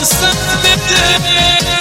فرصت بده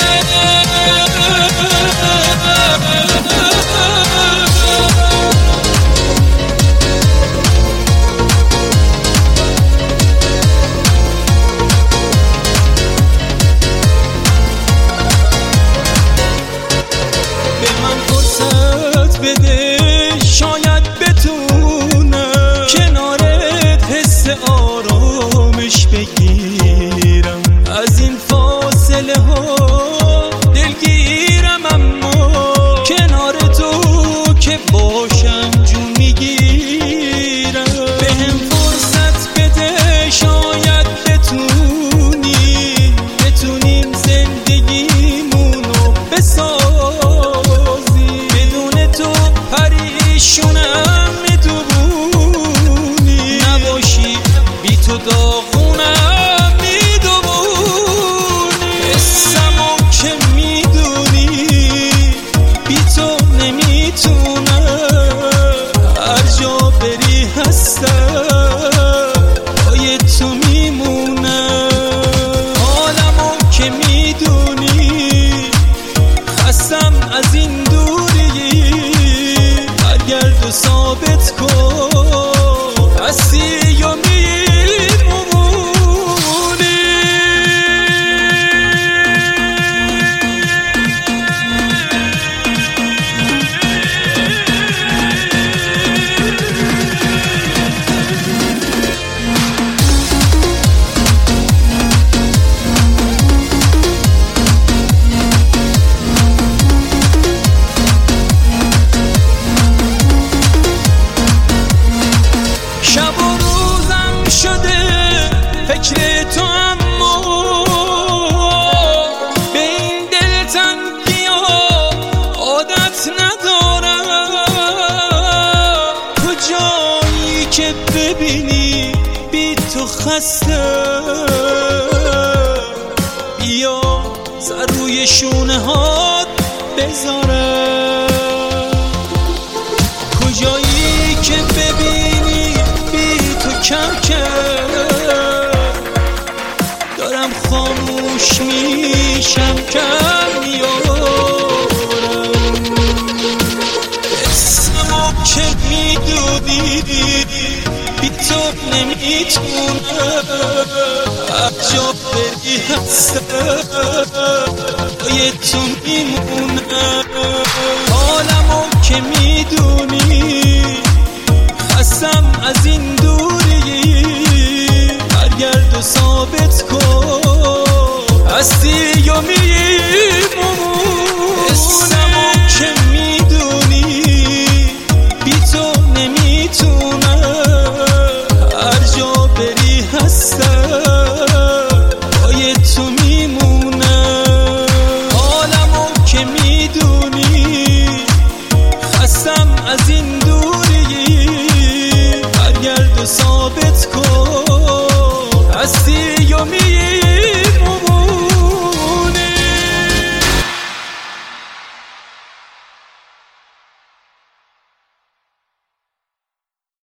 به من فرصت بده شاید بتونم کنارت حس آرامش بگیرم از این فاصله ها دلگیرم اما کنار تو که باشم جون میگیرم بهم فرصت بده شاید بتونیم زندگیمونو بسازی بدون تو پریشونم میدونی نباشی بی تو داغونم میدونی حسمو که میدونی بی تو نمیتونم هر جا بری هستم پای تو میمونم حالمو که میدونی خستم از این دوری برگرد و ثابت کن هستی و شب و روزم شده فکر تو اما به این دلتنگی‌ها عادت ندارم کجایی که ببینی بی تو خستم بیا سر روی شونه هات بذارم کجایی که ببینی کم دارم خاموش میشم کم میارم اسمو که میدونی بی تو نمیتونم هر جا بری هستم پای تو میمونم حالمو که میدونی خستم از این دوری برگرد و ثابت کن هستی و میمونم اسمو که میدونی بی تو نمیتونم هر جا بری هستم پای تو میمونم حالمو که میدونی خستم از این دوری برگرد و ثابت کن هستی و